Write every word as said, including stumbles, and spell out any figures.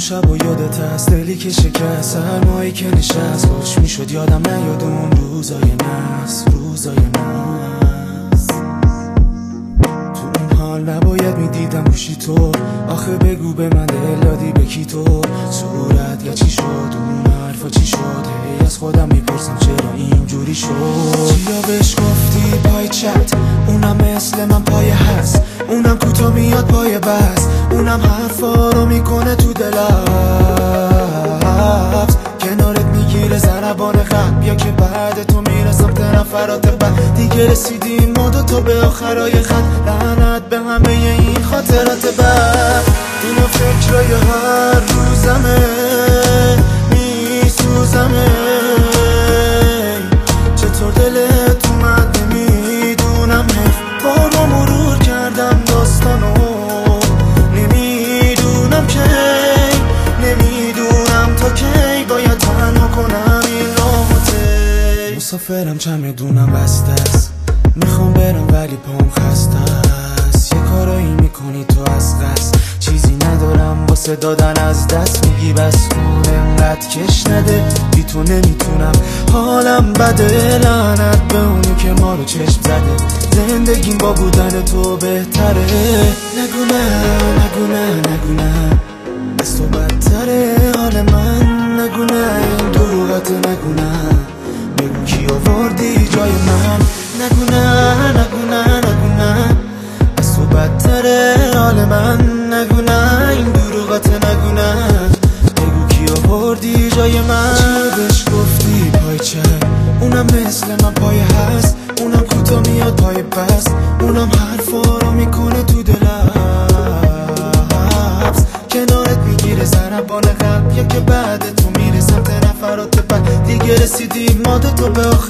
شب و یادت هست دلی که شکست، سرمایی که نشست، خوش میشد یادم نیاد اون روزای نست، روزای نست. تو اون حال نباید میدیدم گوشی تو، آخه بگو به من دل دادی به کی تو؟ صورت یا چی شد اون حرفا چی شد؟ هی از خودم میپرسم چرا اینجوری شد؟ چیا بهش گفتی پای چت؟ اونم مثل من پای هست، اونم کوتا میاد پای بس، اونم حرفا رو میکنه تو دلم، کنارت میگیره ضربان قلب، یا که بعد تو میرسم به نفرات بعد، دیگه رسیدیم ما دوتا به آخرای خط، لعنت به همه این خاطرات بعد. اینا فکرای هر روزمه میسوزمه، چطور دلت اومد نمیدونم، حیف بارو مرور کردم داستانو، نمیدونم کی، نمیدونم تا کی باید تنها کنم این راهو طی. مسافرم چمدونم بسته است، میخوام برم ولی پام خسته است، یه کارایی میکنی تو از قصد، چیزی ندارم واسه دادن از دست، میگی بس کن انقدر کش نده، بی تو نمیتونم حالم بده، لعنت به اونی که ما رو چشم زده، زندگیم با بودن تو بهتره. نگو نه نگو نه نگو نه، از تو بدتره حال من، نگو نه این دروغت، نگو نه بگو کی آوردی جای من، نگو نه نگو نه نگو نه، از تو بدتره حال من، نگو نه این دروغت، نگو نه بگو کی آوردی جای من. چی بهش گفتی پای چه؟ اونم مثل من پای هست، اونم کوتا میاد پای پس، اونم حرفا رو میکنه تو دلم، کنارت میگیره ضربان قلب، یا که بعد تو میرسم به نفرات بعد، دیگه رسیدیم ما دوتا به آخر